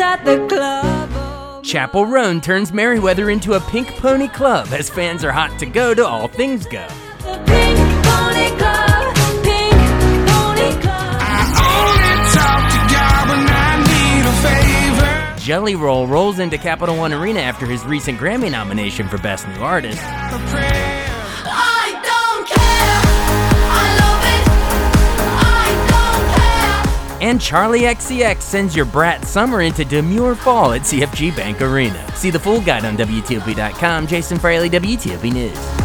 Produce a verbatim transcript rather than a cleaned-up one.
at the club. Oh, Chapel Roan turns Merriweather into a Pink Pony Club as fans are hot to go to All Things Go. the Pink Pony Club, Pink Pony Club. Jelly Roll rolls into Capital One Arena after his recent Grammy nomination for Best New Artist. I don't care, I love it, I don't care. And Charlie X C X sends your brat Summer into Demure Fall at C F G Bank Arena. See the full guide on W T O P dot com. Jason Fraley, W T O P News.